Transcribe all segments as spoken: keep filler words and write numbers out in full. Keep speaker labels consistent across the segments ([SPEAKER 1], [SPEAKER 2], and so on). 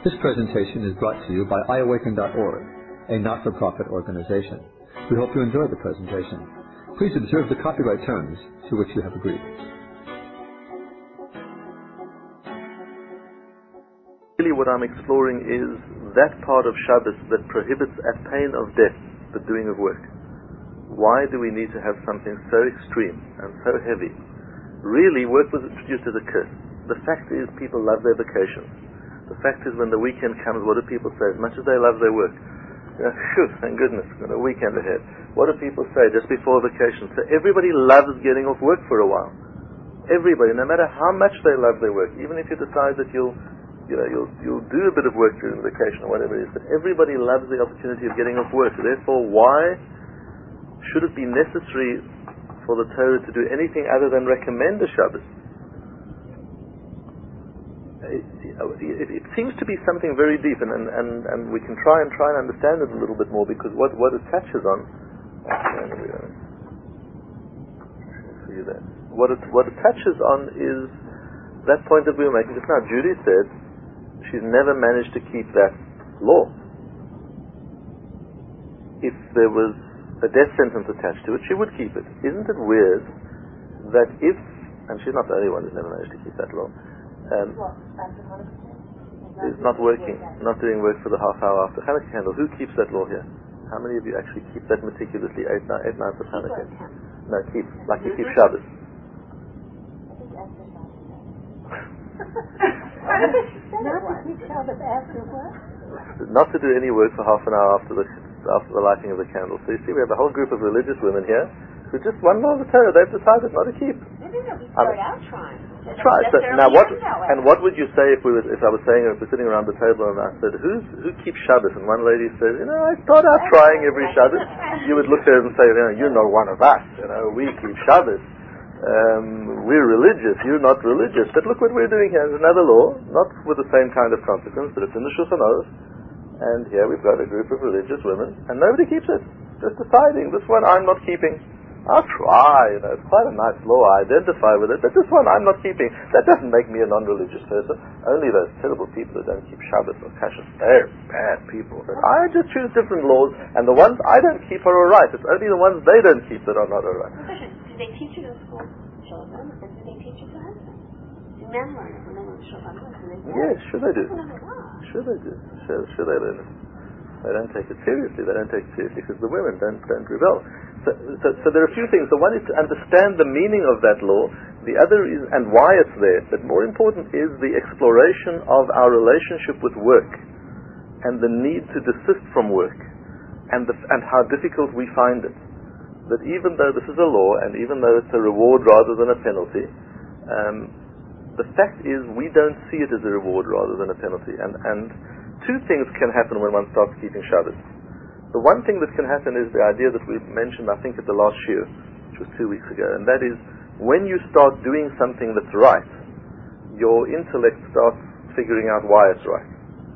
[SPEAKER 1] This presentation is brought to you by i awaken dot org, a not-for-profit organization. We hope you enjoy the presentation. Please observe the copyright terms to which you have agreed.
[SPEAKER 2] Really what I'm exploring is that part of Shabbos that prohibits at pain of death the doing of work. Why do we need to have something so extreme and so heavy? Really, work was introduced as a curse. The fact is people love their vacations. The fact is when the weekend comes, what do people say? As much as they love their work, you know, phew, thank goodness, got a weekend ahead. What do people say just before vacation? So everybody loves getting off work for a while. Everybody, no matter how much they love their work, even if you decide that you'll You know, you'll you'll do a bit of work during the vacation or whatever it is, but everybody loves the opportunity of getting off work. Therefore, why should it be necessary for the Torah to do anything other than recommend a Shabbos? It, it, it seems to be something very deep, and, and, and, and we can try and try and understand it a little bit more, because what, what it touches on, actually, see that. What it what it touches on is that point that we were making just now. Judy said she's never managed to keep that law. If there was a death sentence attached to it, she would keep it. Isn't it weird that if, and she's not the only one who's never managed to keep that law, um, is not working, not doing work for the half hour after Hanukkah candle. Who keeps that law here? How many of you actually keep that meticulously eight, nine, eight nights of Hanukkah? No, keep, like you keep Shabbos. Not to do any work for half an hour after the after the lighting of the candle. So you see, we have a whole group of religious women here who just one law of the Torah they've decided not to keep.
[SPEAKER 3] Maybe we start out trying.
[SPEAKER 2] Try. So now, what and what would you say if we were, if I was saying, if we're sitting around the table and I said, "Who's who keeps Shabbos?" And one lady says, "You know, I start out trying every Shabbos." You would look at her and say, "You know, you're not one of us. You know, we keep Shabbos. Um, we're religious, you're not religious." But look what we're doing here. There's another law, not with the same kind of consequence, but it's in the Shulchan Aruch. And here we've got a group of religious women, and nobody keeps it. Just deciding, this one I'm not keeping. I'll try, you know, it's quite a nice law, I identify with it, but this one I'm not keeping. That doesn't make me a non-religious person. Only those terrible people who don't keep Shabbos or Kashrus, they're bad people. But I just choose different laws, and the ones I don't keep are alright. It's only the ones they don't keep that are not alright.
[SPEAKER 3] Do they teach it in school, children, or do they teach it to husbands? Do men learn it when they learn Shulchan Aruch?
[SPEAKER 2] Yes, sure they do. Sure they do. Sure, sure they learn it. They don't take it seriously. They don't take it seriously because the women don't don't rebel. So, so, so there are a few things. The one is to understand the meaning of that law. The other is, and why it's there. But more important is the exploration of our relationship with work and the need to desist from work, and the, and how difficult we find it. That even though this is a law, and even though it's a reward rather than a penalty, um, the fact is we don't see it as a reward rather than a penalty. And, and two things can happen when one starts keeping Shabbos. The one thing that can happen is the idea that we mentioned, I think, at the last shiur, which was two weeks ago, and that is when you start doing something that's right, your intellect starts figuring out why it's right.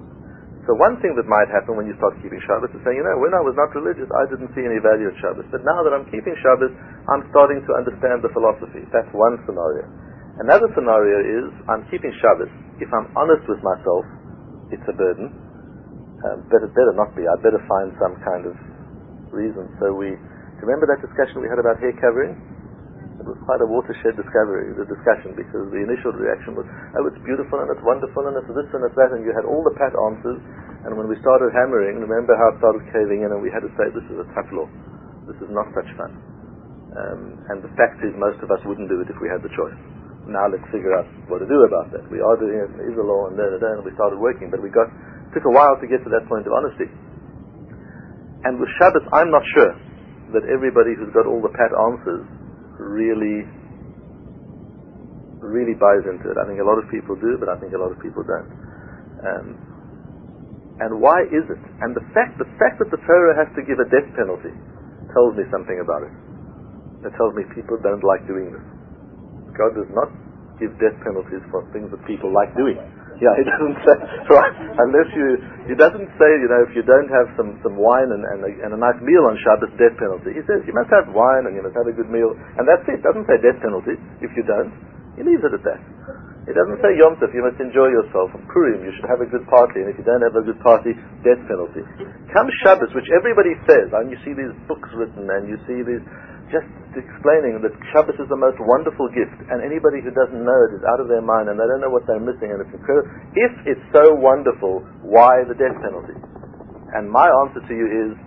[SPEAKER 2] So one thing that might happen when you start keeping Shabbos is saying, you know, when I was not religious, I didn't see any value in Shabbos. But now that I'm keeping Shabbos, I'm starting to understand the philosophy. That's one scenario. Another scenario is, I'm keeping Shabbos. If I'm honest with myself, it's a burden. Um, but it better not be. I'd better find some kind of reason. So we, remember that discussion we had about hair covering? It was quite a watershed discovery, the discussion, because the initial reaction was, oh, it's beautiful and it's wonderful and it's this and it's that, and you had all the pat answers, and when we started hammering, remember how it started caving in, and we had to say, this is a tough law. This is not such fun. Um, and the fact is, most of us wouldn't do it if we had the choice. Now let's figure out what to do about that. We are doing it, it is a law, and da da da, and we started working, but we got took a while to get to that point of honesty. And with Shabbos, I'm not sure that everybody who's got all the pat answers really really buys into it. I think a lot of people do, but I think a lot of people don't. Um, and why is it? And the fact the fact that the Torah has to give a death penalty tells me something about it. It tells me people don't like doing this. God does not give death penalties for things that people like doing. Yeah, he doesn't say, right, unless you, he doesn't say, you know, if you don't have some, some wine and, and, a, and a nice meal on Shabbos, death penalty. He says you must have wine and you must have a good meal, and that's it. Doesn't say death penalty if you don't. He leaves it at that. It doesn't say Yom Tov, you must enjoy yourself. On Purim, you should have a good party, and if you don't have a good party, death penalty. Come Shabbos, which everybody says, and you see these books written, and you see these, just explaining that Shabbos is the most wonderful gift, and anybody who doesn't know it is out of their mind, and they don't know what they're missing, and it's incredible. If it's so wonderful, why the death penalty? And my answer to you is,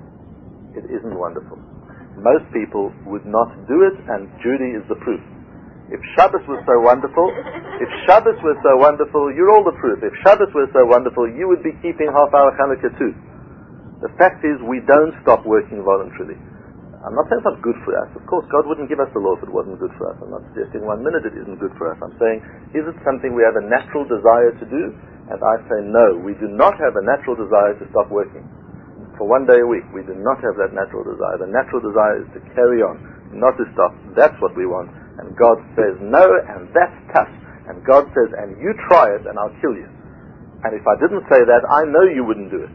[SPEAKER 2] it isn't wonderful. Most people would not do it, and Judy is the proof. If Shabbos was so wonderful, if Shabbos was so wonderful, you're all the proof. If Shabbos was so wonderful, you would be keeping half hour Hanukkah too. The fact is, we don't stop working voluntarily. I'm not saying it's not good for us. Of course, God wouldn't give us the law if it wasn't good for us. I'm not suggesting one minute it isn't good for us. I'm saying, is it something we have a natural desire to do? And I say, no, we do not have a natural desire to stop working. For one day a week, we do not have that natural desire. The natural desire is to carry on, not to stop. That's what we want. And God says no, and that's tough. And God says, and you try it, and I'll kill you. And if I didn't say that, I know you wouldn't do it.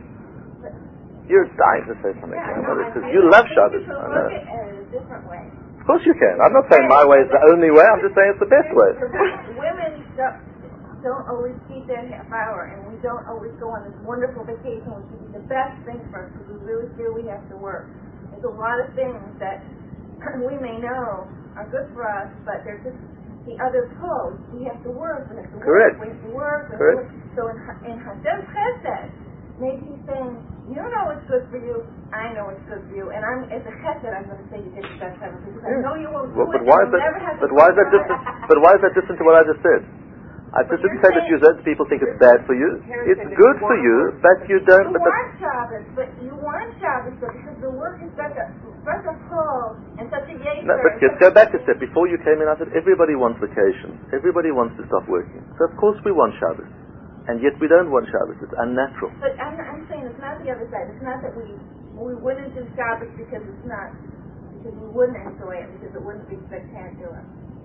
[SPEAKER 2] You're dying to say something,
[SPEAKER 3] yeah,
[SPEAKER 2] because you love Shabbos.
[SPEAKER 3] I know. Look at it in a different way.
[SPEAKER 2] Of course you can. I'm not saying my way is the only way. I'm just saying it's the best way.
[SPEAKER 4] Women don't, don't always keep that half hour, and we don't always go on this wonderful vacation, which is the best thing for us, because we really feel we have to work. There's a lot of things that we may know are good for us, but they're just the other pole. We have to work. We have to
[SPEAKER 2] Correct.
[SPEAKER 4] work. We have to work. We have
[SPEAKER 2] Correct.
[SPEAKER 4] to work. So in, in Hashem Chesed, maybe he's saying, you know it's good for you, I know it's good for you, and I'm as a chesed, I'm going to say you get the best ever, because I know you won't
[SPEAKER 2] well,
[SPEAKER 4] do
[SPEAKER 2] but
[SPEAKER 4] it.
[SPEAKER 2] Why is
[SPEAKER 4] You'll
[SPEAKER 2] that,
[SPEAKER 4] never have
[SPEAKER 2] but
[SPEAKER 4] to
[SPEAKER 2] why is that different? But why is that different to what I just said? I just didn't say that you that people think it's bad for you. It's good for you, but you don't.
[SPEAKER 4] You
[SPEAKER 2] But
[SPEAKER 4] want Shabbos, but you want Shabbos, but because the work is such a such a pull and such a yaker.
[SPEAKER 2] No, but let's go back a step. Before you came in, I said everybody wants vacation. Everybody wants to stop working. So of course we want Shabbos. And yet we don't want Shabbos. It's unnatural.
[SPEAKER 4] But I'm, I'm saying it's not the other side. It's not that we we wouldn't do Shabbos because it's not, because we wouldn't enjoy it, because it wouldn't be spectacular.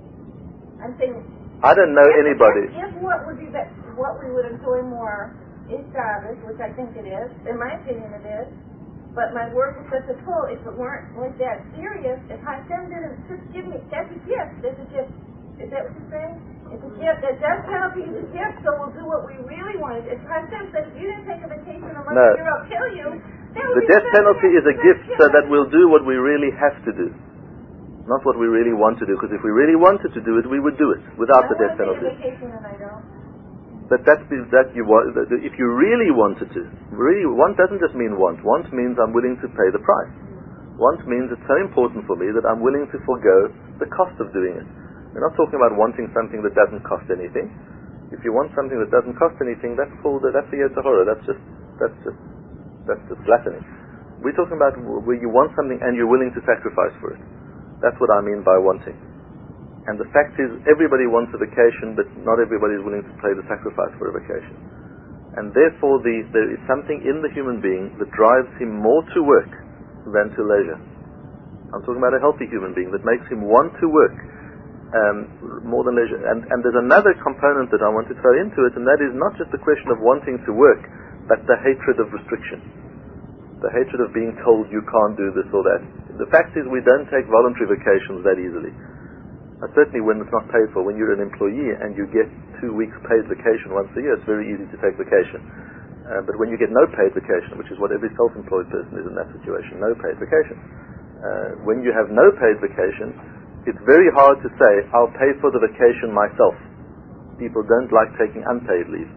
[SPEAKER 4] I'm saying...
[SPEAKER 2] I don't know
[SPEAKER 4] if,
[SPEAKER 2] anybody...
[SPEAKER 4] If, if what would be be- what we would enjoy more is Shabbos, which I think it is, in my opinion it is, but my work is such a pull, if it weren't like that serious, if Hashem didn't just give me, that's a gift, that's a gift. Is that what you're saying? It's a gift. That death penalty is a gift, so we'll do what we really want. If Hashem said, if you didn't take a vacation a month
[SPEAKER 2] No.
[SPEAKER 4] a year, I'll kill you.
[SPEAKER 2] The death penalty is a gift so that we'll do what we really have to do. Not what we really want to do, because if we really wanted to do it, we would do it without the death penalty.
[SPEAKER 4] I want to take a vacation and I don't.
[SPEAKER 2] But that's the, that you want. If you really wanted to, really, want doesn't just mean want. Want means I'm willing to pay the price. Want means it's so important for me that I'm willing to forego the cost of doing it. We're not talking about wanting something that doesn't cost anything. If you want something that doesn't cost anything, that's called that's a Yetzer Hara. That's just that's just that's just gluttony. We're talking about where you want something and you're willing to sacrifice for it. That's what I mean by wanting. And the fact is, everybody wants a vacation, but not everybody is willing to pay the sacrifice for a vacation. And therefore, the, there is something in the human being that drives him more to work than to leisure. I'm talking about a healthy human being that makes him want to work um, more than leisure. And, and there's another component that I want to throw into it, and that is not just the question of wanting to work, but the hatred of restriction. The hatred of being told you can't do this or that. The fact is, we don't take voluntary vacations that easily. Uh, certainly when it's not paid for. When you're an employee and you get two weeks paid vacation once a year, it's very easy to take vacation. Uh, but when you get no paid vacation, which is what every self-employed person is in that situation, no paid vacation. Uh, when you have no paid vacation, it's very hard to say, I'll pay for the vacation myself. People don't like taking unpaid leave.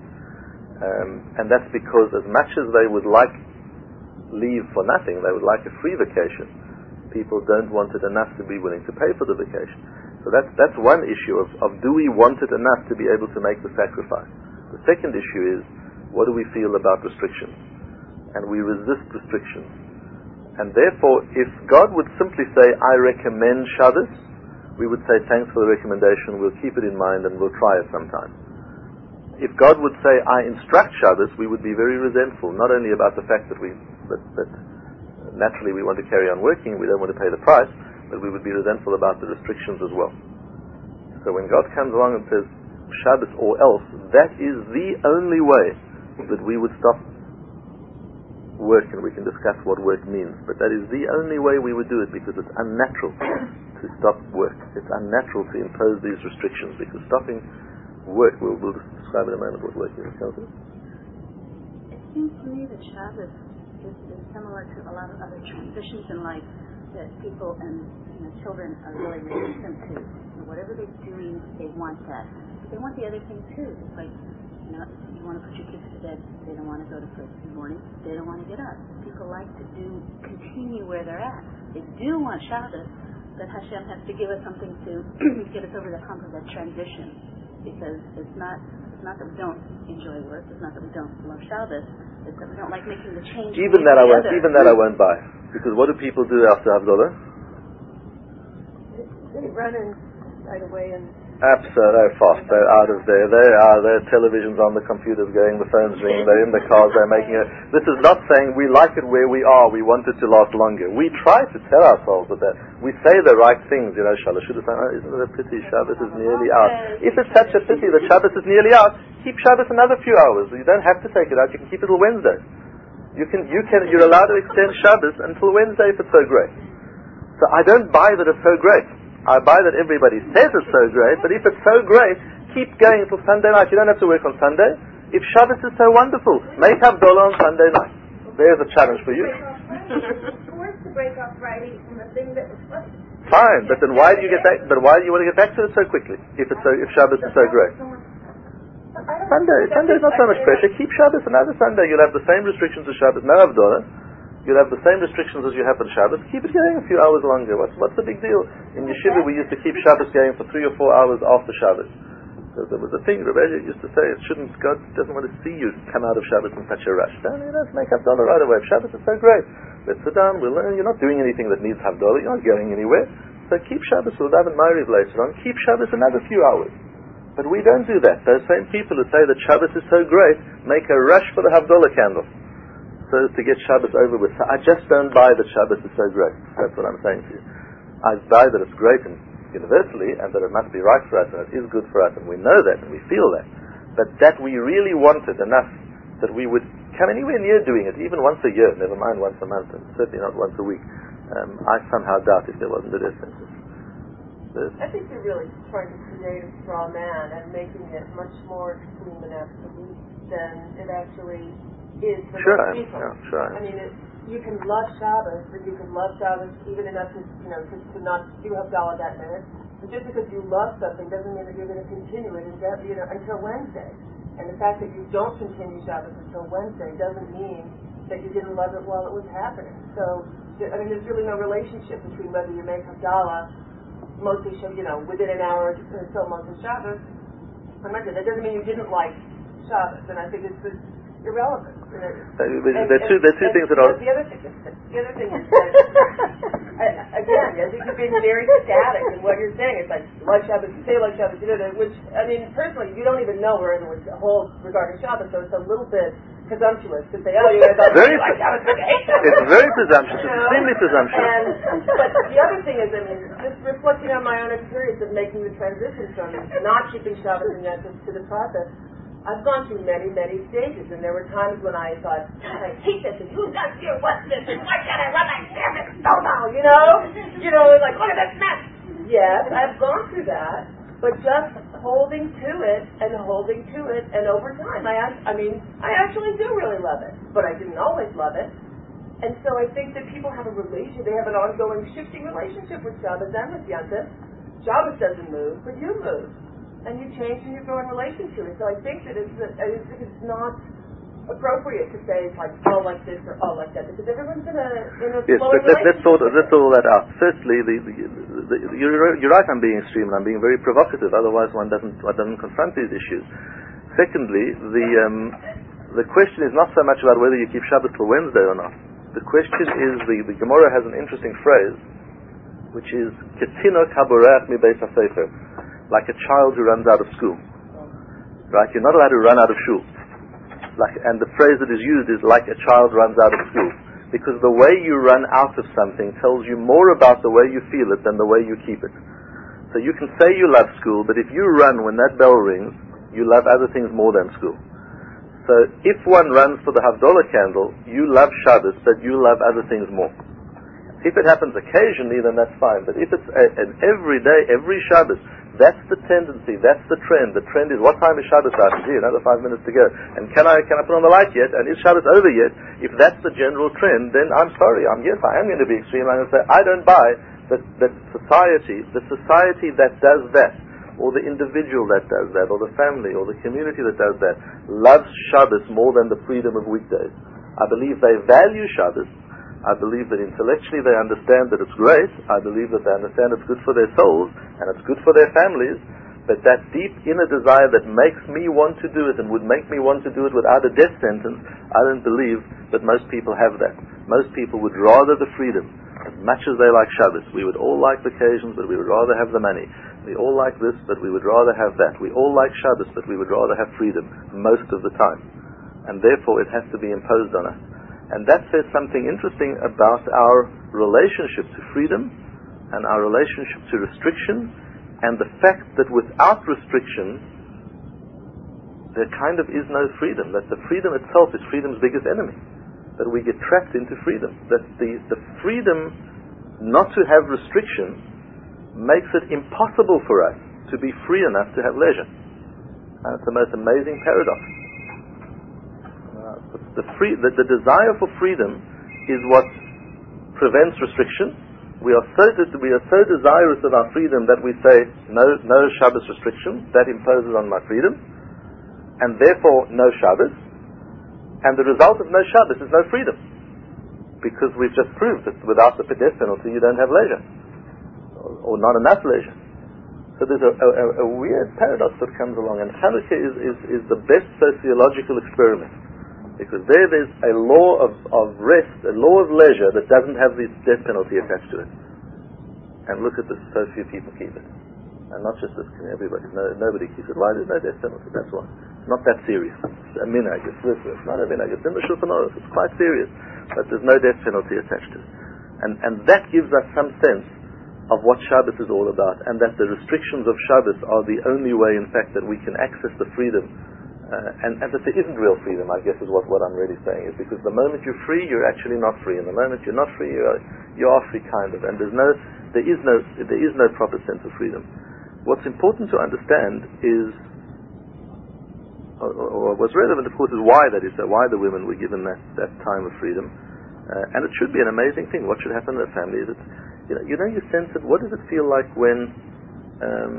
[SPEAKER 2] Um, and that's because as much as they would like leave for nothing, they would like a free vacation, people don't want it enough to be willing to pay for the vacation. So that's, that's one issue of, of do we want it enough to be able to make the sacrifice. The second issue is, what do we feel about restrictions? And we resist restrictions. And therefore, if God would simply say, I recommend Shabbos, we would say, thanks for the recommendation, we'll keep it in mind and we'll try it sometime. If God would say, I instruct Shabbos, we would be very resentful, not only about the fact that we, that, that naturally we want to carry on working, we don't want to pay the price, but we would be resentful about the restrictions as well. So when God comes along and says, Shabbos or else, that is the only way that we would stop work, and we can discuss what work means, but that is the only way we would do it, because it's unnatural to stop work. It's unnatural to impose these restrictions, because stopping work. We'll, we'll describe in a moment what work is. Kelsey?
[SPEAKER 5] It seems to me that Shabbos is, is similar to a lot of other transitions in life that people and you know, children are really resistant to. So whatever they're doing, they want that. But they want the other thing too. It's like, you know, you want to put your kids to bed, they don't want to go to sleep in the morning, they don't want to get up. People like to do, continue where they're at. They do want Shabbos, but Hashem has to give us something to get us over the hump of that transition. Because it's not, it's not that we don't enjoy work, it's not that we don't love Shabbos, it's that we don't like making the change.
[SPEAKER 2] Even that I won't, even that I won't buy. Because what do people do after Havdalah?
[SPEAKER 4] They run in right away and
[SPEAKER 2] Absolutely fast. They're out of there. They are. Their televisions on, the computers going, the phones ringing. They're in the cars. They're making it. This is not saying we like it where we are. We want it to last longer. We try to tell ourselves that, that we say the right things. You know, Shabbos should have said, oh, isn't it a pity? Shabbos is nearly out. If it's such a pity that Shabbos is nearly out, keep Shabbos another few hours. You don't have to take it out. You can keep it till Wednesday. You can. You can. You're allowed to extend Shabbos until Wednesday if it's so great. So I don't buy that it's so great. I buy that everybody says it's so great, but if it's so great, keep going until Sunday night. You don't have to work on Sunday. If Shabbos is so wonderful, make Havdalah on Sunday night. There's a challenge for you.
[SPEAKER 4] Forced to break off Friday from the thing that was funny.
[SPEAKER 2] Fine, but then why do you get back? But why do you want to get back to it so quickly? If it's so, if Shabbos is so great. Sunday, Sunday's not so much pressure. Keep Shabbos another Sunday. You'll have the same restrictions as Shabbos. No Havdalah. You'll have the same restrictions as you have on Shabbos. Keep it going a few hours longer. What's what's the big deal? In Yeshiva, we used to keep Shabbos going for three or four hours after Shabbos. So there was a thing, Rebbe used to say, it shouldn't, God doesn't want to see you come out of Shabbos in such a rush. Don't you know, make Havdalah right away. If Shabbos is so great, let's sit down, we'll learn. You're not doing anything that needs Havdalah. You're not going anywhere. So keep Shabbos. We'll have in Ma'ariv later on. Keep Shabbos another few hours. But we don't do that. Those same people who say that Shabbos is so great make a rush for the Havdalah candle, so as to get Shabbos over with. So I just don't buy that Shabbos is so great. That's what I'm saying to you. I buy that it's great and universally, and that it must be right for us, and it is good for us, and we know that, and we feel that. But that we really want it enough that we would come anywhere near doing it, even once a year, never mind once a month, and certainly not once a week. Um, I somehow doubt if there wasn't a difference.
[SPEAKER 6] I think you're really trying to create a straw man and making it much more extreme and absolute than it actually is for
[SPEAKER 2] sure,
[SPEAKER 6] most people.
[SPEAKER 2] Yeah, sure.
[SPEAKER 6] I mean, it, you can love Shabbos, but you can love Shabbos even enough to, you know, to, to not do Havdalah that minute. But just because you love something doesn't mean that you're going to continue it until, you know, until Wednesday. And the fact that you don't continue Shabbos until Wednesday doesn't mean that you didn't love it while it was happening. So, I mean, there's really no relationship between whether you make Havdalah mostly, you know, within an hour or so months of Shabbos. Remember, that doesn't mean you didn't like Shabbos, and I think it's just irrelevant.
[SPEAKER 2] Uh, there are two, there are two things that are...
[SPEAKER 6] The other thing, the other thing is that, again, I think you've been very static in what you're saying. It's like, like Shabbos, you say like Shabbos, you know, which, I mean, personally, you don't even know where everyone holds regarding Shabbos, so it's a little bit presumptuous to say, oh, you guys all
[SPEAKER 2] very,
[SPEAKER 6] like Shabbos, but you hate Shabbos.
[SPEAKER 2] It's very presumptuous,
[SPEAKER 6] You
[SPEAKER 2] it's
[SPEAKER 6] know?
[SPEAKER 2] extremely presumptuous.
[SPEAKER 6] And, but the other thing is, I mean, just reflecting on my own experience of making the transition from not keeping Shabbos and yet to the process, I've gone through many, many stages, and there were times when I thought, I hate this, and who's not here, what's this, and why can't I run my damn it, so now, you know? You know, like, look at this mess. Yes, I've gone through that, but just holding to it, and holding to it, and over time, I, I mean, I actually do really love it, but I didn't always love it. And so I think that people have a relationship, they have an ongoing shifting relationship with Shabbos and with Yontif. Shabbos doesn't move, but you move. And you change and you grow in relation to it. So I think that it's, I think it's not appropriate to say it's like all like this or all like that, because everyone's in a in a
[SPEAKER 2] yes,
[SPEAKER 6] flowing
[SPEAKER 2] but let, let's sort
[SPEAKER 6] relationship.
[SPEAKER 2] let's sort all that out. Firstly, the, the, the, you're, you're right. I'm being extreme and I'm being very provocative. Otherwise, one doesn't one doesn't confront these issues. Secondly, the um, the question is not so much about whether you keep Shabbat till Wednesday or not. The question is, the, the Gemara has an interesting phrase, which is "Ketinok haborach mi beis hasefer," like a child who runs out of school. Right? You're not allowed to run out of shul. Like, and the phrase that is used is like a child runs out of school, because the way you run out of something tells you more about the way you feel it than the way you keep it. So you can say you love school, but if you run when that bell rings, you love other things more than school. So if one runs for the Havdalah candle, you love Shabbos, but you love other things more. If it happens occasionally, then that's fine. But if it's a, an every day, every Shabbos, that's the tendency, that's the trend. The trend is, what time is Shabbos out? Gee, another five minutes to go. And can I can I put on the light yet? And is Shabbos over yet? If that's the general trend, then I'm sorry. I'm yes, I am going to be extreme. I'm going to say I don't buy that that society, the society that does that, or the individual that does that, or the family, or the community that does that, loves Shabbos more than the freedom of weekdays. I believe they value Shabbos. I believe that intellectually they understand that it's great. I believe that they understand it's good for their souls and it's good for their families. But that deep inner desire that makes me want to do it and would make me want to do it without a death sentence, I don't believe that most people have that. Most people would rather the freedom. As much as they like Shabbos, we would all like vacations, but we would rather have the money. We all like this, but we would rather have that. We all like Shabbos, but we would rather have freedom most of the time. And therefore it has to be imposed on us. And that says something interesting about our relationship to freedom and our relationship to restriction, and the fact that without restriction there kind of is no freedom, that the freedom itself is freedom's biggest enemy, that we get trapped into freedom, that the, the freedom not to have restriction makes it impossible for us to be free enough to have leisure. And it's the most amazing paradox. The, free, the, the desire for freedom is what prevents restriction. We are so we are so desirous of our freedom that we say no no Shabbos restriction. That imposes on my freedom, and therefore no Shabbos. And the result of no Shabbos is no freedom, because we've just proved that without the death penalty you don't have leisure, or, or not enough leisure. So there's a, a, a weird paradox that comes along, and Hanukkah is, is, is the best sociological experiment. Because there there's a law of, of rest, a law of leisure that doesn't have the death penalty attached to it. And look at this, so few people keep it. And not just this, everybody, no, nobody keeps it. Why? There's no death penalty, that's why. It's not that serious. It's a minhag, it's this, it's not a minhag, it's in the Shulchan Aruch, it's quite serious. But there's no death penalty attached to it. And, and that gives us some sense of what Shabbos is all about, and that the restrictions of Shabbos are the only way, in fact, that we can access the freedom. Uh, and, and that there isn't real freedom, I guess, is what, what I'm really saying, is because the moment you're free, you're actually not free, and the moment you're not free, you are, you are free, kind of, and there's no, there is no, there is no proper sense of freedom. What's important to understand is, or, or what's relevant, of course, is why that is, so why the women were given that, that time of freedom, uh, and it should be an amazing thing. What should happen in a family is, it's, you know, you know, you sense it. What does it feel like when um,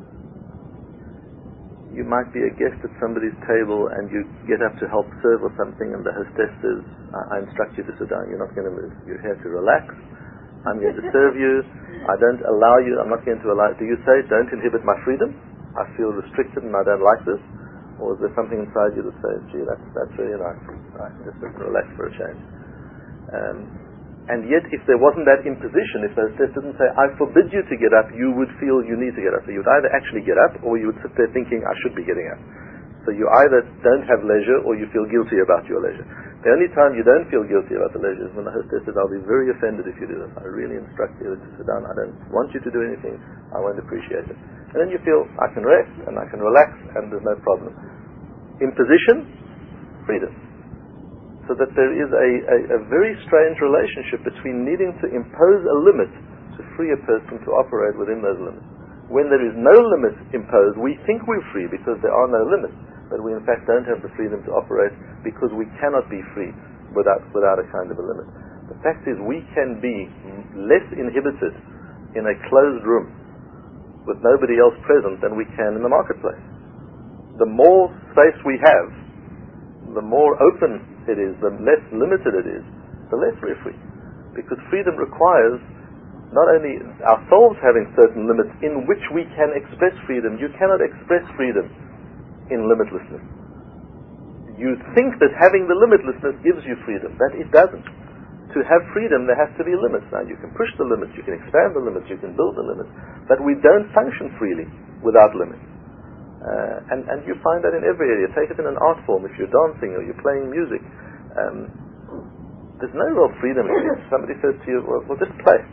[SPEAKER 2] you might be a guest at somebody's table and you get up to help serve or something, and the hostess says, I, I instruct you to sit down, you're not going to move, you're here to relax, I'm going to serve you, I don't allow you, I'm not going to allow, do you say, don't inhibit my freedom, I feel restricted and I don't like this? Or is there something inside you that says, gee, that's, that's really nice, I can just sit and relax for a change? Um, And yet, if there wasn't that imposition, if the hostess didn't say, I forbid you to get up, you would feel you need to get up. So you would either actually get up, or you would sit there thinking, I should be getting up. So you either don't have leisure, or you feel guilty about your leisure. The only time you don't feel guilty about the leisure is when the hostess says, I'll be very offended if you do this. I really instruct you to sit down. I don't want you to do anything. I won't appreciate it. And then you feel, I can rest, and I can relax, and there's no problem. Imposition, freedom. So that there is a, a, a very strange relationship between needing to impose a limit to free a person to operate within those limits. When there is no limit imposed, we think we're free because there are no limits, but we in fact don't have the freedom to operate because we cannot be free without, without a kind of a limit. The fact is, we can be less inhibited in a closed room with nobody else present than we can in the marketplace. The more space we have, the more open it is, the less limited it is, the less we're free. Because freedom requires not only ourselves having certain limits in which we can express freedom. You cannot express freedom in limitlessness. You think that having the limitlessness gives you freedom. That it doesn't. To have freedom, there has to be limits. Now, you can push the limits, you can expand the limits, you can build the limits, but we don't function freely without limits. Uh, and, and you find that in every area. Take it in an art form. If you're dancing or you're playing music, um, there's no real freedom. If somebody says to you, well, well just play.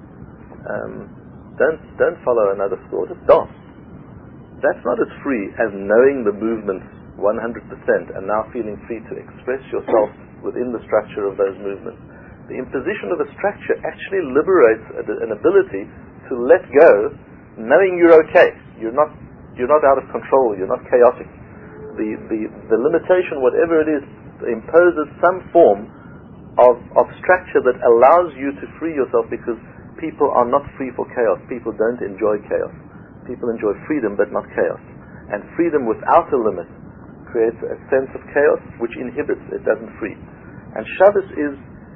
[SPEAKER 2] Um, don't, don't follow another score, just dance. That's not as free as knowing the movements one hundred percent and now feeling free to express yourself within the structure of those movements. The imposition of a structure actually liberates an ability to let go, knowing you're okay. You're not you're not out of control. You're not chaotic. The the the limitation, whatever it is, imposes some form of of structure that allows you to free yourself, because people are not free for chaos. People don't enjoy chaos. People enjoy freedom, but not chaos. And freedom without a limit creates a sense of chaos which inhibits. It doesn't free. And Shabbos is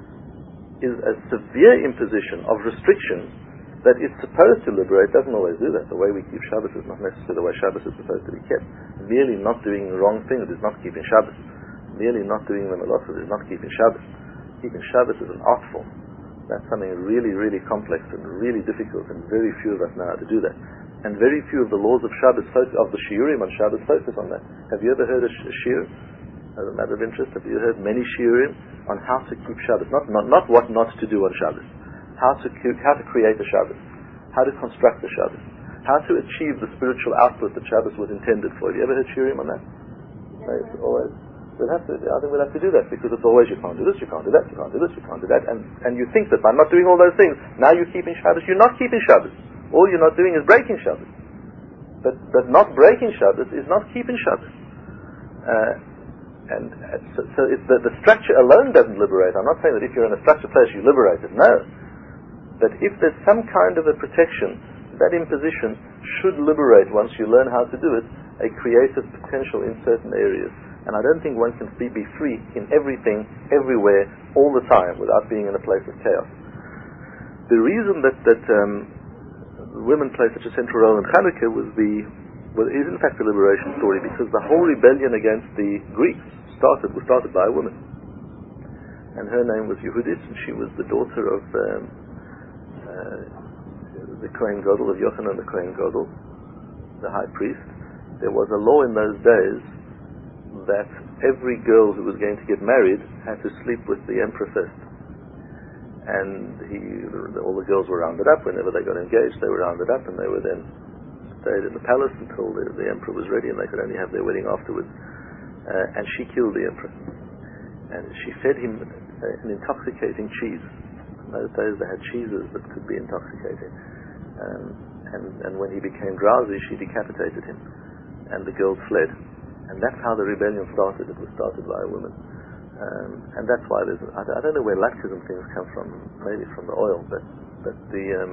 [SPEAKER 2] is a severe imposition of restriction that is supposed to liberate. Doesn't always do that. The way we keep Shabbos is not necessarily the way Shabbos is supposed to be kept. Merely not doing the wrong things is not keeping Shabbos. Merely not doing the melachos is not keeping Shabbos. Keeping Shabbos is an art form. That's something really, really complex and really difficult, and very few of us know how to do that. And very few of the laws of Shabbos, of the shiurim on Shabbos, focus on that. Have you ever heard a shiur? As a matter of interest, have you heard many shiurim on how to keep Shabbos? Not, not, not what not to do on Shabbos. How to how to create a Shabbos, how to construct the Shabbos, how to achieve the spiritual output that Shabbos was intended for. Have you ever heard shiurim on that? No, it's always. We'll have to. I think we'll have to do that, because it's always you can't do this, you can't do that, you can't do this, you can't do that, and and you think that by not doing all those things, now you're keeping Shabbos. You're not keeping Shabbos. All you're not doing is breaking Shabbos. But but not breaking Shabbos is not keeping Shabbos. Uh, and uh, so, so it's the, the structure alone doesn't liberate. I'm not saying that if you're in a structured place you liberate it. No. That if there's some kind of a protection, that imposition should liberate once you learn how to do it, a creative potential in certain areas. And I don't think one can be free in everything, everywhere, all the time, without being in a place of chaos. The reason that, that um, women play such a central role in Hanukkah was the, well, is in fact a liberation story, because the whole rebellion against the Greeks started was started by a woman. And her name was Yehudit, and she was the daughter of um, Uh, the Kohen Gadol, of Yochanan the Kohen Gadol, the high priest. There was a law in those days that every girl who was going to get married had to sleep with the emperor first. And he, all the girls were rounded up. Whenever they got engaged, they were rounded up, and they were then stayed in the palace until the, the emperor was ready, and they could only have their wedding afterwards. Uh, and she killed the emperor. And she fed him uh, an intoxicating cheese. In those days they had cheeses that could be intoxicating, um, and, and when he became drowsy she decapitated him, and the girls fled. And that's how the rebellion started. It was started by a woman, um, and that's why there's I, I don't know where latkism things come from, maybe from the oil, but but the um,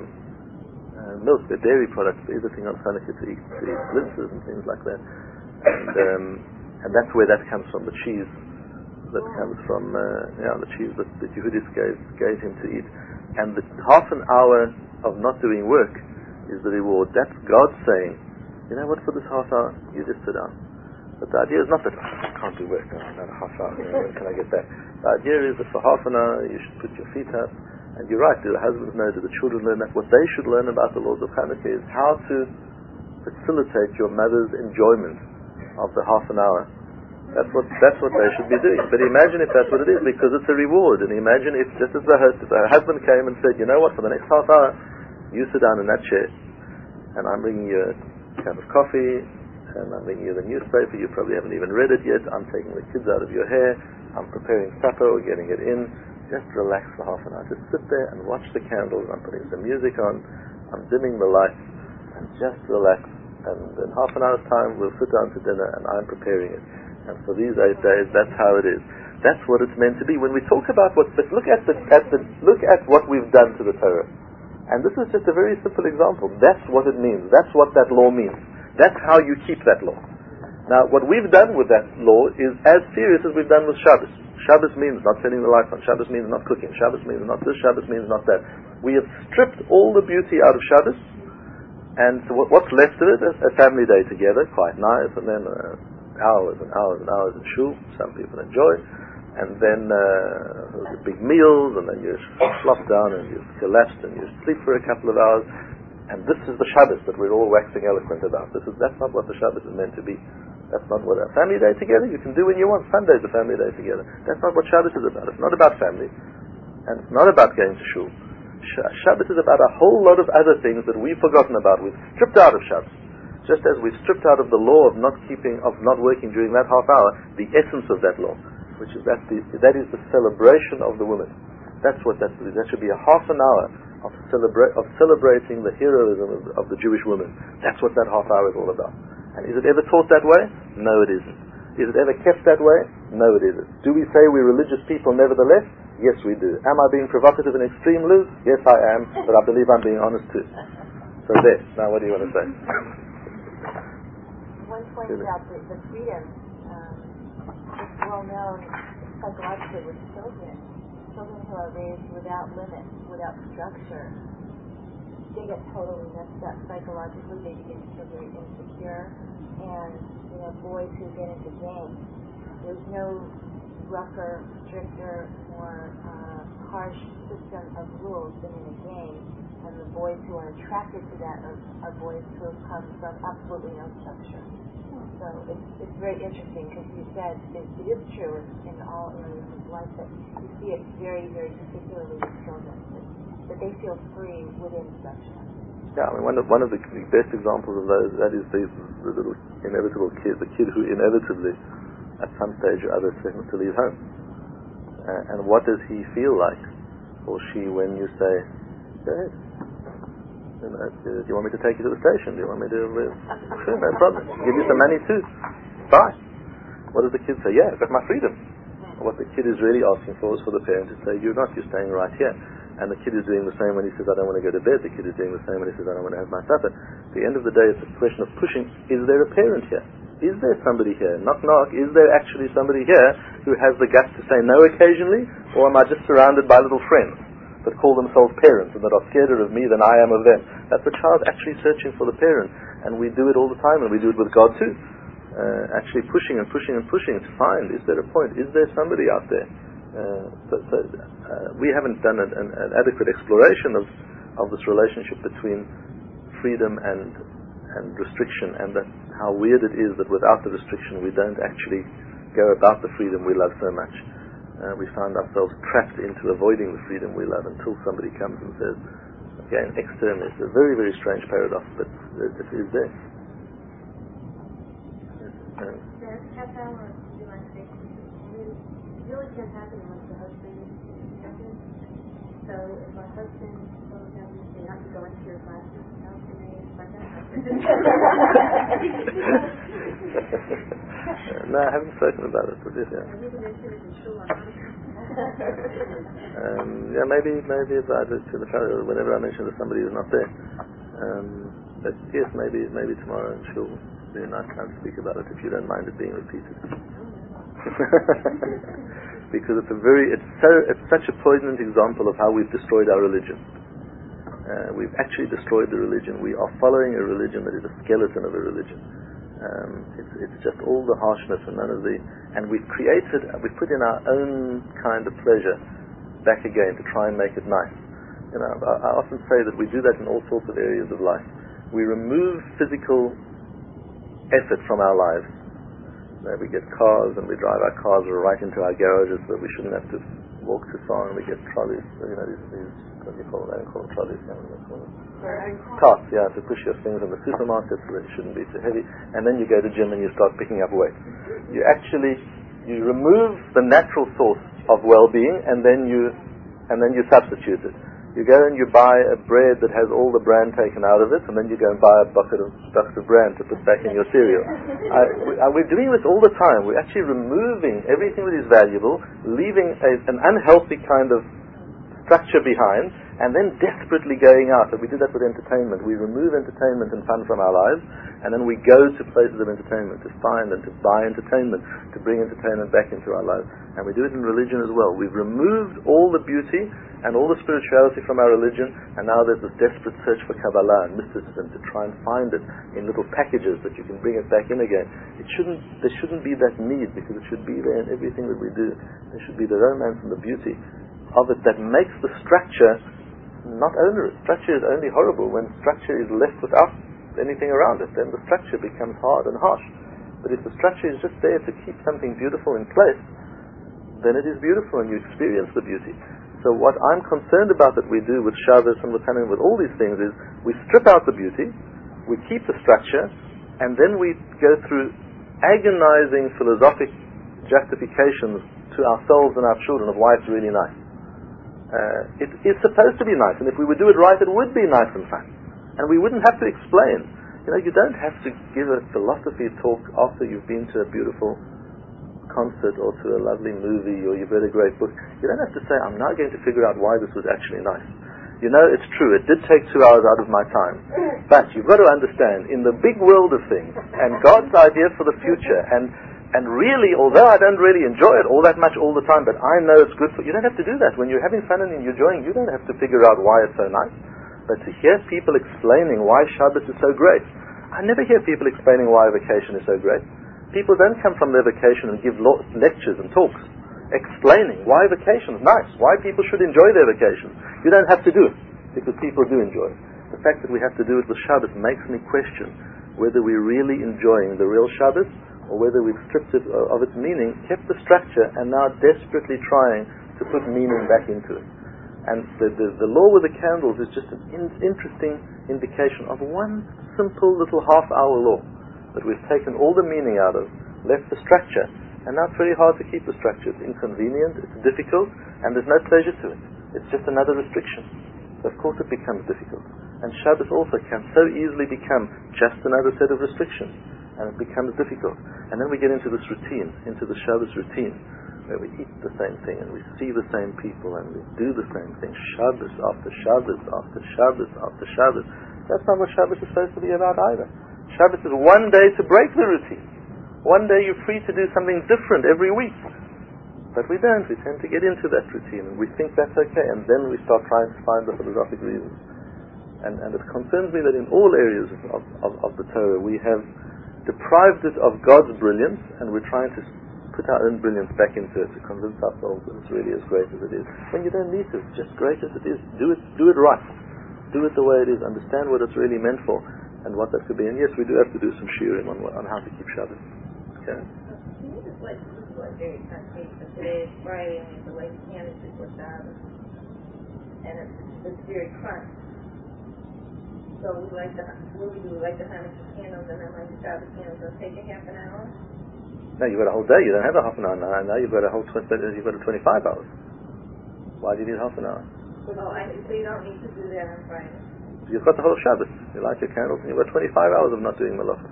[SPEAKER 2] uh, milk, the dairy products is a thing on Hanukkah to eat, to eat blintzes and things like that, and um, and that's where that comes from, the cheese that comes from uh, yeah, the cheese that, that Yehudis gave, gave him to eat. And the half an hour of not doing work is the reward. That's God saying, you know what, for this half hour, you just sit down. But the idea is not that, oh, I can't do work now, another half hour, you know, when can I get back? The idea is that for half an hour you should put your feet up. And you're right, do the husbands know, do the children learn that? What they should learn about the laws of Hanukkah is how to facilitate your mother's enjoyment of the half an hour. That's what that's what they should be doing. But imagine if that's what it is, because it's a reward. And imagine if, just as the, host, if the husband came and said, you know what, for the next half hour, you sit down in that chair, and I'm bringing you a cup of coffee, and I'm bringing you the newspaper, you probably haven't even read it yet, I'm taking the kids out of your hair, I'm preparing supper, we're getting it in, just relax for half an hour. Just sit there and watch the candles, I'm putting some music on, I'm dimming the lights, and just relax. And in half an hour's time, we'll sit down to dinner, and I'm preparing it. And for these eight days, that's how it is. That's what it's meant to be. When we talk about what, but look at the, at the, look at what we've done to the Torah. And this is just a very simple example. That's what it means. That's what that law means. That's how you keep that law. Now, what we've done with that law is as serious as we've done with Shabbos. Shabbos means not turning the lights on. Shabbos means not cooking. Shabbos means not this. Shabbos means not that. We have stripped all the beauty out of Shabbos. And so what's left of it? A family day together, quite nice, and then uh, hours and hours and hours in shul, some people enjoy, and then uh, big meals, and then you flop down and you collapse and you sleep for a couple of hours, and this is the Shabbos that we're all waxing eloquent about. This is That's not what the Shabbos is meant to be. That's not what a family day together, you can do when you want. Sunday's a family day together. That's not what Shabbos is about. It's not about family, and it's not about going to shul. Shabbos is about a whole lot of other things that we've forgotten about. We've stripped out of Shabbos. Just as we've stripped out of the law of not keeping, of not working during that half hour, the essence of that law, which is that the, that is the celebration of the woman. That's what that is. That should be a half an hour of, celebra- of celebrating the heroism of, of the Jewish woman. That's what that half hour is all about. And is it ever taught that way? No, it isn't. Is it ever kept that way? No, it isn't. Do we say we're religious people nevertheless? Yes, we do. Am I being provocative and extreme, Liz? Yes, I am, but I believe I'm being honest too. So there. Now, what do you want to say?
[SPEAKER 7] One point about the, the freedom. Um, it's well known psychologically with children. Children who are raised without limits, without structure, they get totally messed up psychologically. They begin to feel very insecure. And, you know, boys who get into gangs, there's no rougher, stricter, more uh, harsh system of rules than in a gang. And the boys who are attracted to that are, are boys who have come from absolutely no structure. So it's, it's very interesting because you said it, it is true in, in all areas of life that you see it very, very particularly with children, that, that they feel free within structure.
[SPEAKER 2] Yeah, I mean, one of, one of the best examples of those, that is the, the little inevitable kid, the kid who inevitably, at some stage or other, threatens to leave home. Uh, and what does he feel like, or she, when you say, go ahead. You know, do you want me to take you to the station? Do you want me to... Uh, sure, no problem. Give you some money too. Bye. What does the kid say? Yeah, I've got my freedom. What the kid is really asking for is for the parent to say, you're not, you're staying right here. And the kid is doing the same when he says, I don't want to go to bed. The kid is doing the same when he says, I don't want to have my supper. At the end of the day, it's a question of pushing. Is there a parent here? Is there somebody here? Knock, knock. Is there actually somebody here who has the guts to say no occasionally? Or am I just surrounded by little friends that call themselves parents and that are scared of me than I am of them? That's the child actually searching for the parent. And we do it all the time, and we do it with God too. Uh, actually pushing and pushing and pushing to find, is there a point? Is there somebody out there? Uh, so, so uh, we haven't done an, an, an adequate exploration of, of this relationship between freedom and and restriction, and that how weird it is that without the restriction we don't actually go about the freedom we love so much. Uh, we find ourselves trapped into avoiding the freedom we love until somebody comes and says, again, externally, it's a very, very strange paradox, but it, it is there. Uh,
[SPEAKER 3] The half hour relaxation, I mean, it really can't happen unless the husband is happy. So if our husband goes down and say, not to go into your classes, how can they expect that husband?
[SPEAKER 2] No, I haven't spoken about it, but yes, yeah. um, yeah, maybe, maybe if I did to the fellow, whenever I mention that somebody is not there. Um, but yes, maybe, maybe tomorrow, and she'll be a nice time to speak about it if you don't mind it being repeated. Because it's a very, it's so, it's such a poignant example of how we've destroyed our religion. Uh, we've actually destroyed the religion. We are following a religion that is a skeleton of a religion. Um, it's, it's just all the harshness and none of the, and we've created, we've put in our own kind of pleasure back again to try and make it nice. You know, I, I often say that we do that in all sorts of areas of life. We remove physical effort from our lives. You know, we get cars and we drive our cars right into our garages so that we shouldn't have to walk too far, and we get trolleys, you know, these, these what do you call them? I don't call them trolleys now. Carts, yeah, to push your things in the supermarket so that it shouldn't be too heavy. And then you go to the gym and you start picking up weight. You actually, you remove the natural source of well-being and then you, and then you substitute it. You go and you buy a bread that has all the bran taken out of it, and then you go and buy a bucket of bucket of bran to put back in your cereal. I, we, I, we're doing this all the time. We're actually removing everything that is valuable, leaving a, an unhealthy kind of structure behind, and then desperately going out. And we do that with entertainment. We remove entertainment and fun from our lives, and then we go to places of entertainment to find and to buy entertainment, to bring entertainment back into our lives. And we do it in religion as well. We've removed all the beauty and all the spirituality from our religion, and now there's this desperate search for Kabbalah and mysticism to try and find it in little packages that you can bring it back in again. It shouldn't, there shouldn't be that need, because it should be there in everything that we do. There should be the romance and the beauty of it that makes the structure not onerous. Structure is only horrible when structure is left without anything around it. Then the structure becomes hard and harsh. But if the structure is just there to keep something beautiful in place, then it is beautiful and you experience the beauty. So what I'm concerned about that we do with Shabbos and with Hanukkah, with all these things, is we strip out the beauty, we keep the structure, and then we go through agonizing philosophic justifications to ourselves and our children of why it's really nice. Uh, it is supposed to be nice, and if we would do it right, it would be nice and fun. And we wouldn't have to explain. You know, you don't have to give a philosophy talk after you've been to a beautiful concert or to a lovely movie or you've read a great book. You don't have to say, I'm now going to figure out why this was actually nice. You know, it's true, it did take two hours out of my time. But you've got to understand, in the big world of things, and God's idea for the future, and And really, although I don't really enjoy it all that much all the time, but I know it's good for you. You don't have to do that. When you're having fun and you're enjoying, you don't have to figure out why it's so nice. But to hear people explaining why Shabbos is so great. I never hear people explaining why vacation is so great. People don't come from their vacation and give lo- lectures and talks explaining why vacation is nice, why people should enjoy their vacation. You don't have to do it, because people do enjoy it. The fact that we have to do it with Shabbos makes me question whether we're really enjoying the real Shabbos, or whether we've stripped it of its meaning, kept the structure, and now desperately trying to put meaning back into it. And the, the, the law with the candles is just an in, interesting indication of one simple little half-hour law that we've taken all the meaning out of, left the structure, and now it's very hard to keep the structure. It's inconvenient, it's difficult, and there's no pleasure to it. It's just another restriction. So of course it becomes difficult. And Shabbos also can so easily become just another set of restrictions. And it becomes difficult. And then we get into this routine, into the Shabbos routine, where we eat the same thing, and we see the same people, and we do the same thing, Shabbos after Shabbos after Shabbos after Shabbos. That's not what Shabbos is supposed to be about either. Shabbos is one day to break the routine. One day you're free to do something different every week. But we don't. We tend to get into that routine, and we think that's okay, and then we start trying to find the philosophic reasons. And, and it concerns me that in all areas of, of, of the Torah we have deprived it of God's brilliance, and we're trying to put our own brilliance back into it to convince ourselves that it's really as great as it is. When you don't need to, it's just great as it is. Do it, do it right. Do it the way it is. Understand what it's really meant for and what that could be. And yes, we do have to do some shiurim on, on how to keep Shabbos. Okay?
[SPEAKER 4] This is what this is what very concrete. But today is Friday, and we have to light candles before Shabbos, and it's, it's very crunch. So we like the, what we do, we like the Hanukkah candles and then like the Shabbos candles. It'll take a half an hour.
[SPEAKER 2] No, you've got a whole day. You don't have a half an hour now. Now you've got a whole twenty. You've got a twenty-five hours. Why do you need half an hour?
[SPEAKER 4] Oh, I so you don't need to do that on Friday.
[SPEAKER 2] You've got the whole Shabbos. You light your candles, and you've got twenty-five hours of not doing malacha.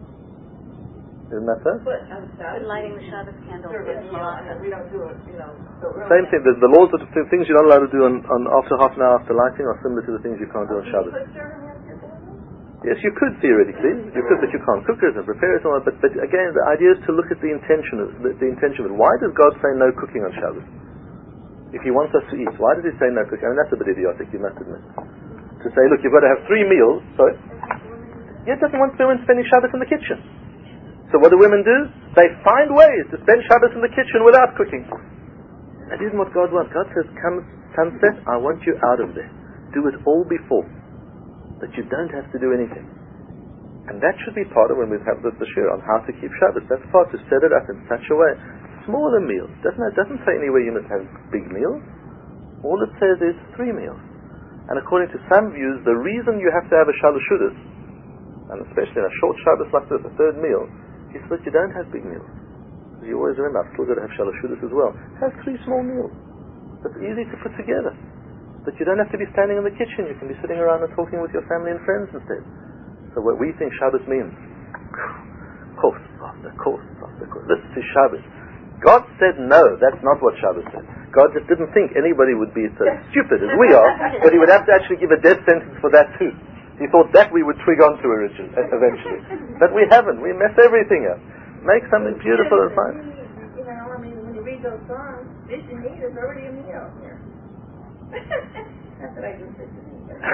[SPEAKER 2] Isn't that so?
[SPEAKER 4] But on Shabbos,
[SPEAKER 5] lighting the Shabbos candles
[SPEAKER 6] Service,
[SPEAKER 5] is
[SPEAKER 6] you know,
[SPEAKER 5] malacha.
[SPEAKER 6] and we don't do it, you know. So early.
[SPEAKER 2] Same thing. The, the laws of the things you're not allowed to do on, on after half an hour after lighting are similar to the things you can't do on Shabbos. Yes, you could theoretically, you could, but you can't cook it and prepare it and all that. But, but again, the idea is to look at the intention, of, the, the intention of it. Why does God say no cooking on Shabbos? If He wants us to eat, why does He say no cooking? I mean, that's a bit idiotic, you must admit. To say, look, you've got to have three meals. Sorry. He doesn't want women spending Shabbos in the kitchen. So what do women do? They find ways to spend Shabbos in the kitchen without cooking. That isn't what God wants. God says, come sunset, I want you out of there. Do it all before, that you don't have to do anything. And that should be part of when we have the, the shir on how to keep Shabbos. That's part to set it up in such a way. Smaller meals. Doesn't it doesn't say anywhere you must have big meals. All it says is three meals. And according to some views, the reason you have to have a shalosh shudas, and especially in a short Shabbos like this, a third meal, is so that you don't have big meals. You always remember, I've still got to have shalosh shudas as well. Have three small meals. That's easy to put together. That you don't have to be standing in the kitchen. You can be sitting around and talking with your family and friends instead. So what we think Shabbos means, course after course after course. This is Shabbos. God said no, that's not what Shabbos said. God just didn't think anybody would be so stupid as we are, but He would have to actually give a death sentence for that too. He thought that we would twig onto originally, eventually. But we haven't. We mess everything up. Make something beautiful and fine.
[SPEAKER 4] You know, I mean, when you read those songs, fish and meat is already a meal here. That's what I do, fish and meat.
[SPEAKER 5] You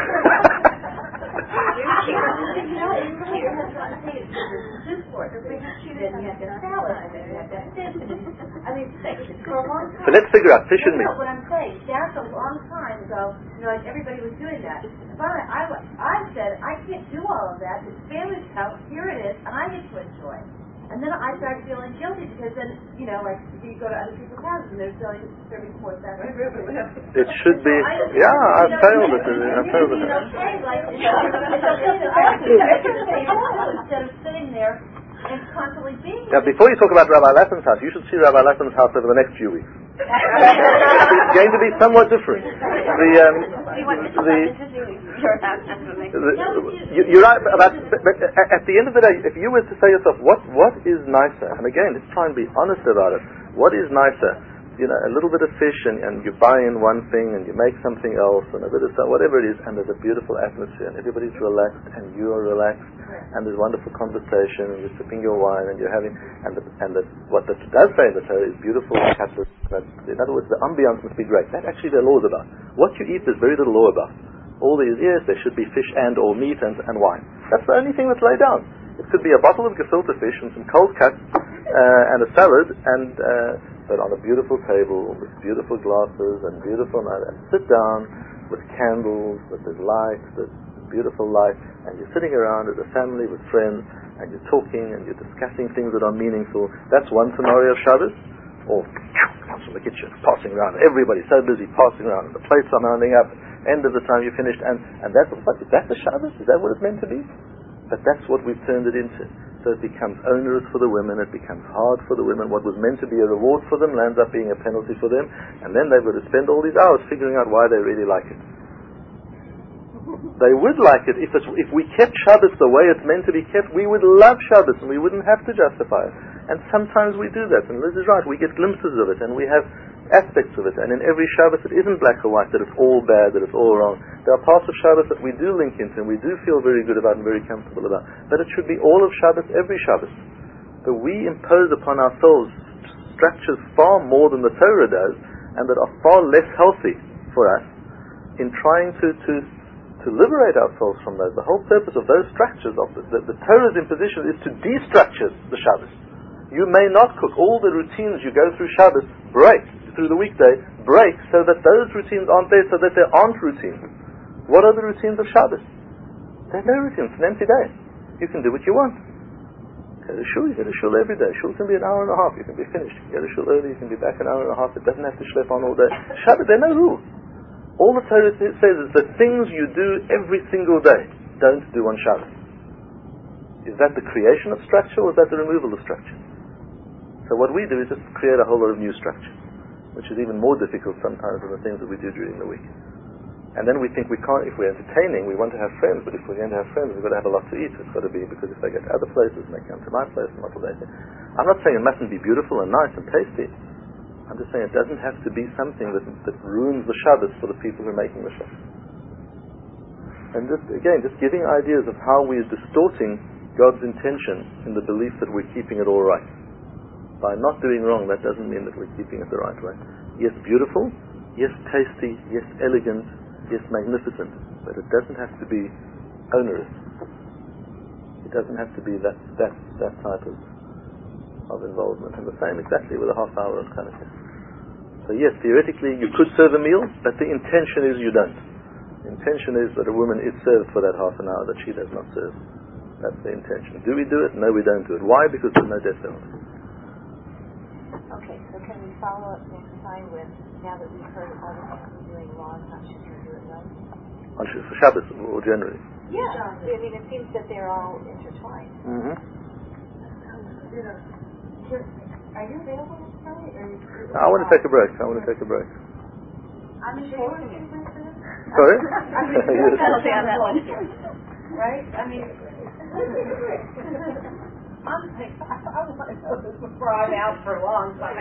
[SPEAKER 5] know, it's cute. That's what I'm saying. It's soup for it. Then you have the salad, and then you have that fish. I mean, for a long time.
[SPEAKER 2] So let's figure out fish and meat.
[SPEAKER 5] No, what I'm saying, that's a long time ago, you know, like everybody was doing that. Finally, I, I said, I can't do all of that. It's family's house. Here it is, and I get to enjoy. And then I started feeling guilty because then, you know, like you go to other people's houses and they're selling serving four seven.
[SPEAKER 2] It should be. Yeah, I've failed it. I've failed it.
[SPEAKER 5] Okay, like it's okay to argue instead of sitting there and constantly being.
[SPEAKER 2] Now, before you talk about Rabbi Lassen's house, you should see Rabbi Lassen's house over the next few weeks. It's going to be somewhat different. The, um, the, the, you- you're right about, but but at the end of the day, if you were to say yourself, what what is nicer? And again, let's try and be honest about it. What is nicer? You know, a little bit of fish, and, and you buy in one thing, and you make something else, and a bit of stuff, whatever it is, and there's a beautiful atmosphere, and everybody's relaxed, and you are relaxed, and there's wonderful conversation, and you're sipping your wine, and you're having, and the, and the, what the does say in the Torah is beautiful. In other words, the ambiance must be great. That actually there are laws about. What you eat, there's very little law about. All there is, yes, there should be fish and or meat and, and wine. That's the only thing that's laid down. It could be a bottle of gefilte fish and some cold cuts uh, and a salad, and uh, but on a beautiful table with beautiful glasses and beautiful, and sit down with candles, with there's light, there's beautiful light, and you're sitting around as a family with friends, and you're talking and you're discussing things that are meaningful. That's one scenario of Shabbos. Or comes from the kitchen, passing around. Everybody's so busy passing around, and the plates are mounting up. End of the time you finished, and and that's what is that the Shabbos? Is that what it's meant to be? But that's what we've turned it into. So it becomes onerous for the women, it becomes hard for the women. What was meant to be a reward for them lands up being a penalty for them, and then they've got to spend all these hours figuring out why they really like it. They would like it if it's, if we kept Shabbos the way it's meant to be kept. We would love Shabbos, and we wouldn't have to justify it. And sometimes we do that, and Liz is right, we get glimpses of it, and we have aspects of it, and in every Shabbos it isn't black or white, that it's all bad, that it's all wrong. There are parts of Shabbos that we do link into, and we do feel very good about and very comfortable about. But it should be all of Shabbos, every Shabbos. But we impose upon ourselves structures far more than the Torah does, and that are far less healthy for us in trying to, to, to liberate ourselves from those. The whole purpose of those structures, of the, the, the Torah's imposition, is to destructure the Shabbos. You may not cook. All the routines you go through Shabbos break through the weekday, break so that those routines aren't there, so that there aren't routines. What are the routines of Shabbos? There are no routines. It's an empty day. You can do what you want. Go to shul, you go to shul every day. Shul can be an hour and a half. You can be finished. You go to shul early, you can be back an hour and a half. It doesn't have to schlep on all day. Shabbos, there are no rules. All the Torah says is the things you do every single day, don't do on Shabbos. Is that the creation of structure, or is that the removal of structure? So what we do is just create a whole lot of new structure, which is even more difficult sometimes than the things that we do during the week. And then we think we can't, if we're entertaining, we want to have friends, but if we're going to have friends, we've got to have a lot to eat. It's got to be, because if they go to other places and they come to my place, and what will they do? I'm not saying it mustn't be beautiful and nice and tasty. I'm just saying it doesn't have to be something that, that ruins the Shabbos for the people who are making the Shabbos. And just, again, just giving ideas of how we're distorting God's intention in the belief that we're keeping it all right. By not doing wrong, that doesn't mean that we're keeping it the right way. Yes, beautiful. Yes, tasty. Yes, elegant. Yes, magnificent. But it doesn't have to be onerous. It doesn't have to be that that that type of of involvement. And the same exactly with a half hour of kind of thing. So yes, theoretically you could serve a meal, but the intention is you don't. The intention is that a woman is served for that half an hour that she does not serve. That's the intention. Do we do it? No, we don't do it. Why? Because there's no death penalty.
[SPEAKER 7] Okay, so can we follow up next time with, now that we've heard all the things we're doing wrong, how should we do it right?
[SPEAKER 2] On Sh- for Shabbos or generally?
[SPEAKER 7] Yeah, I mean, it seems that they're all intertwined.
[SPEAKER 2] Mm-hmm.
[SPEAKER 3] Are you available next Friday? Or
[SPEAKER 2] I want to take a break. I want to take a break.
[SPEAKER 3] I'm sure you can.
[SPEAKER 2] Sorry?
[SPEAKER 3] I'm sure you on that one. Right? I mean, I'm like, I want to know this before I'm out for a long time.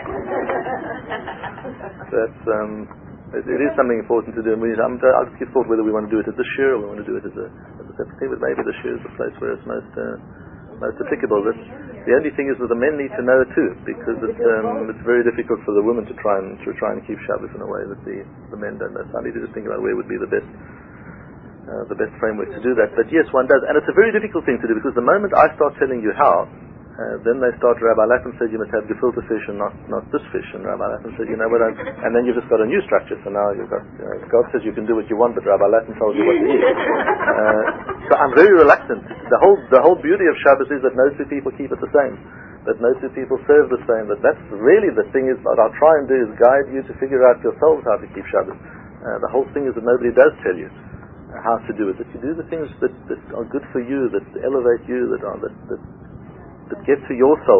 [SPEAKER 2] That's, um, it, it is something important to do. And we, I'm, I'll just give thought whether we want to do it at this year or we want to do it as a, as a separate thing, but maybe this year is the place where it's most, uh, most applicable. That's, the only thing is that the men need to know too, because it's, um, it's very difficult for the women to try and to try and keep Shabbos in a way that the, the men don't know. So I need to just think about where would be the best uh, the best framework to do that. But yes, one does, and it's a very difficult thing to do, because the moment I start telling you how, Uh, then they start, Rabbi Latham said you must have gefilte fish and not, not this fish, and Rabbi Latham said, you know what, I'm, and then you've just got a new structure, so now you've got, you know, God says you can do what you want, but Rabbi Latham told you what to eat. Uh, so I'm very reluctant. The whole, the whole beauty of Shabbos is that no two people keep it the same, that no two people serve the same, that that's really the thing is, what I'll try and do is guide you to figure out yourselves how to keep Shabbos. Uh, the whole thing is that nobody does tell you how to do it, that you do the things that, that are good for you, that elevate you, that are, that, that that get to your soul,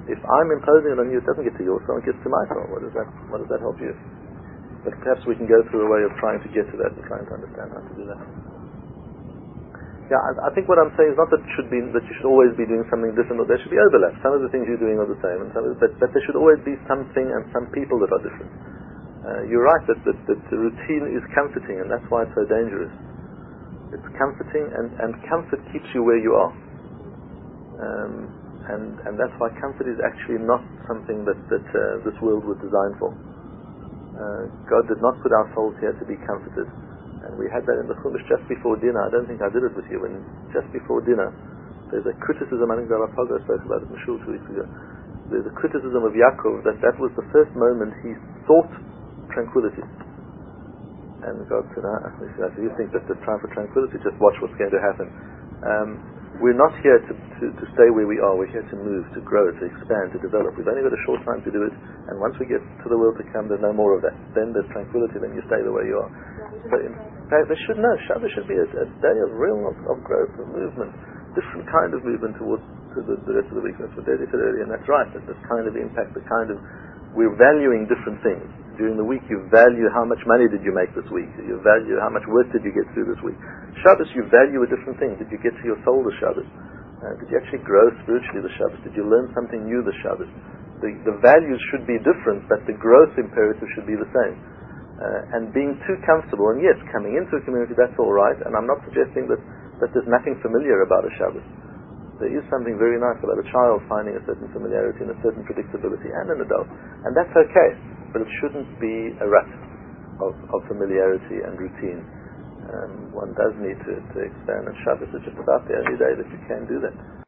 [SPEAKER 2] If I'm imposing it on you, it doesn't get to your soul, it gets to my soul. What does that, what does that help you? But perhaps we can go through a way of trying to get to that and trying to understand how to do that. Yeah, I, I think what I'm saying is not that should be that you should always be doing something different, or there should be overlap. Some of the things you're doing are the same, and some of the, but, but there should always be something and some people that are different. Uh, you're right that, that, that the routine is comforting, and that's why it's so dangerous. It's comforting, and, and comfort keeps you where you are. Um, and, and that's why comfort is actually not something that, that uh, this world was designed for. Uh, God did not put our souls here to be comforted. And we had that in the Chumash just before dinner. I don't think I did it with you. When just before dinner, there's a criticism, I think Rabbi Pago spoke about it in Shul two weeks ago. There's a criticism of Yaakov that that was the first moment he sought tranquility. And God said, ah, if you think that the time for tranquility, just watch what's going to happen. Um, we're not here to, to, to stay where we are. We're here to move, to grow, to expand, to develop. We've only got a short time to do it, and once we get to the world to come, there's no more of that. Then there's tranquility, then you stay the way you are. So in fact, there should no, Shabbos should be a, a day of real of, of growth, of movement, different kind of movement towards to the, the rest of the week. That's what Daddy said earlier, and that's right, that this kind of impact, the kind of, we're valuing different things. During the week you value how much money did you make this week, you value how much work did you get through this week. Shabbos you value a different thing. Did you get to your soul this Shabbos? Uh, did you actually grow spiritually this Shabbos? Did you learn something new this Shabbos? The, the values should be different, but the growth imperative should be the same. Uh, and being too comfortable, and yes, coming into a community, that's all right, and I'm not suggesting that, that there's nothing familiar about a Shabbos. There is something very nice about a child finding a certain familiarity and a certain predictability, and an adult, and that's okay, but it shouldn't be a rut of, of familiarity and routine. Um, one does need to, to expand, and Shabbos is just about the only day that you can do that.